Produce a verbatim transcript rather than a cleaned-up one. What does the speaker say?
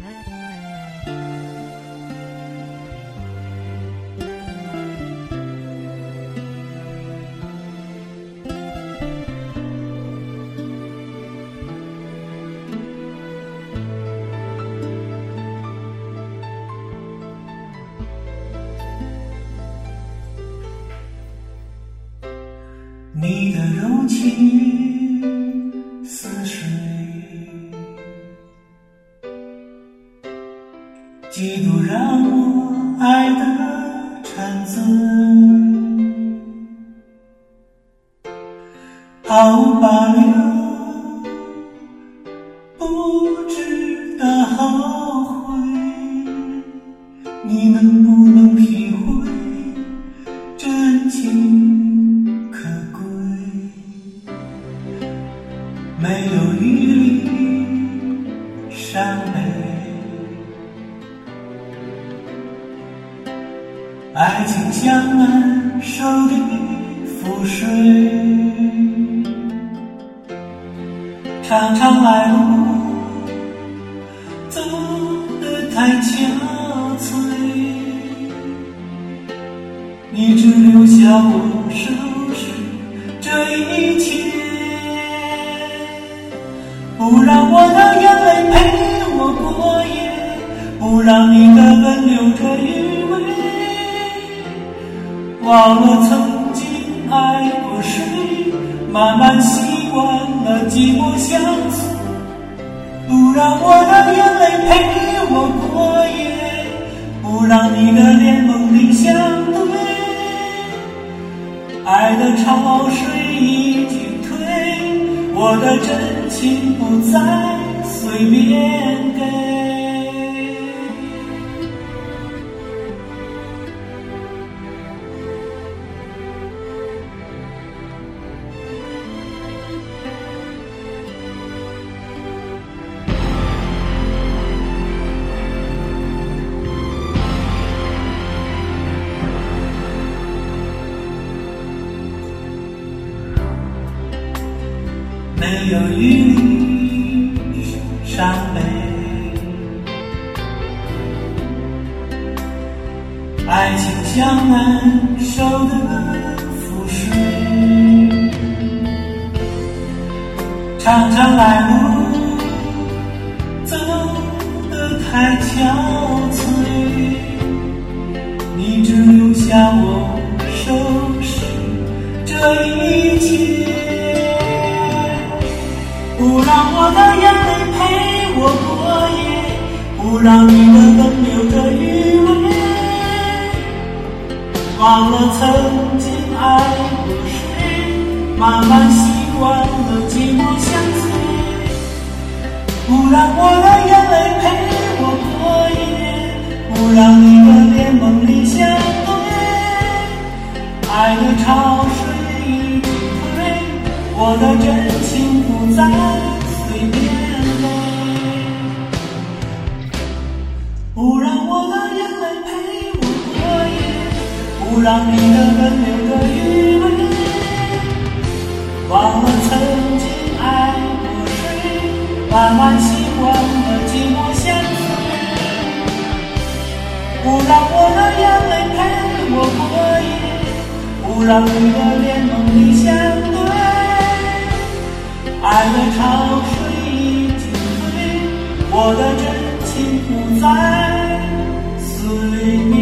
你的柔情似水，几度让我爱得沉醉，毫无保留，不值得后悔。你能不能体会真情可贵？没有余力伤悲，爱情像难收的覆水，常常来路走得太憔悴，你只留下我收拾这一切，不让我的眼泪陪我过夜，不让你的吻留着余味，忘了曾经爱过谁，慢慢习惯了寂寞相随，不让我的眼泪陪我过夜，不让你的脸梦里相对，爱的潮水已经退，我的真情不再随便给。没有余力伤悲，爱情像难收的覆水，常常来路走得太憔悴，你只留下我收拾这一切，不让我的眼泪陪我过夜，不让你的吻留着余味，忘了曾经爱过谁，慢慢习惯了寂寞相随，不让我的眼泪陪我过夜，不让你的脸梦里相对，爱的潮水已经退，我的真情不再随便给，不让我的眼泪陪我过夜，不让你的吻留着余味，忘了曾经爱过谁，慢慢习惯了寂寞相随，不让我的眼泪陪我过夜，不让你的脸梦里相对，爱的潮水已经退，我的真情不再随便。